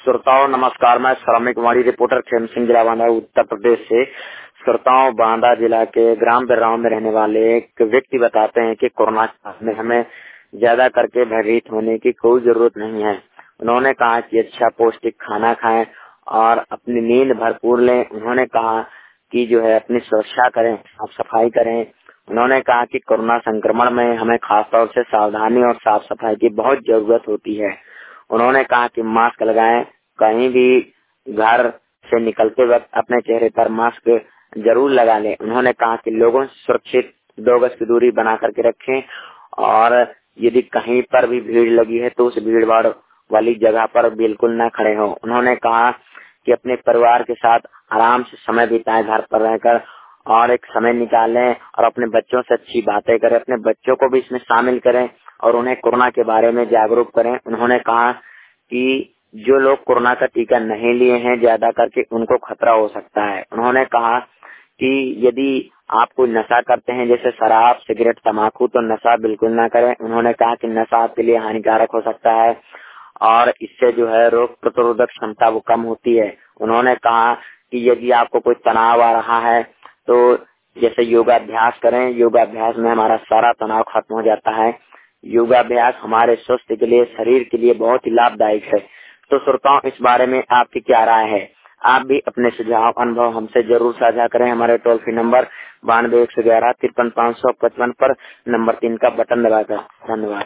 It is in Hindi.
श्रोताओं नमस्कार। मैं श्रमिक वाणी रिपोर्टर खेम सिंह जिला बांदा उत्तर प्रदेश से। श्रोताओं, बांदा जिला के ग्राम बिर्राव में रहने वाले एक व्यक्ति बताते हैं कि कोरोना में हमें ज्यादा करके भयभीत होने की कोई जरूरत नहीं है। उन्होंने कहा कि अच्छा पौष्टिक खाना खाएं और अपनी नींद भरपूर लें। उन्होंने कहा कि जो है अपनी सुरक्षा करें, साफ सफाई करें। उन्होंने कहा कि कोरोना संक्रमण में हमें खासतौर से सावधानी और साफ सफाई की बहुत जरूरत होती है। उन्होंने कहा कि मास्क लगाएं, कहीं भी घर से निकलते वक्त अपने चेहरे पर मास्क जरूर लगा लें। उन्होंने कहा कि लोगों से सुरक्षित 2 गज की दूरी बना करके रखें और यदि कहीं पर भी भीड़ लगी है तो उस भीड़ भाड़ वाली जगह पर बिल्कुल न खड़े हो। उन्होंने कहा कि अपने परिवार के साथ आराम से समय बिताएं, घर पर रहकर और एक समय निकालें और अपने बच्चों से अच्छी बातें करें, अपने बच्चों को भी इसमें शामिल करें और उन्हें कोरोना के बारे में जागरूक करें। उन्होंने कहा कि जो लोग कोरोना का टीका नहीं लिए हैं ज्यादा करके उनको खतरा हो सकता है। उन्होंने कहा कि यदि आप कोई नशा करते हैं जैसे शराब, सिगरेट, तम्बाकू, तो नशा बिल्कुल ना करें। उन्होंने कहा कि नशा आपके लिए हानिकारक हो सकता है और इससे जो है रोग प्रतिरोधक क्षमता वो कम होती है। उन्होंने कहा कि यदि आपको कोई तनाव आ रहा है तो जैसे योगाभ्यास करें, योगाभ्यास में हमारा सारा तनाव खत्म हो जाता है। योगाभ्यास हमारे स्वास्थ्य के लिए, शरीर के लिए बहुत ही लाभदायक है। तो श्रोताओं, इस बारे में आपकी क्या राय है? आप भी अपने सुझाव अनुभव हमसे जरूर साझा करें। हमारे टोल फ्री नंबर 92 111 53 555 पर नंबर 3 का बटन दबाकर। धन्यवाद।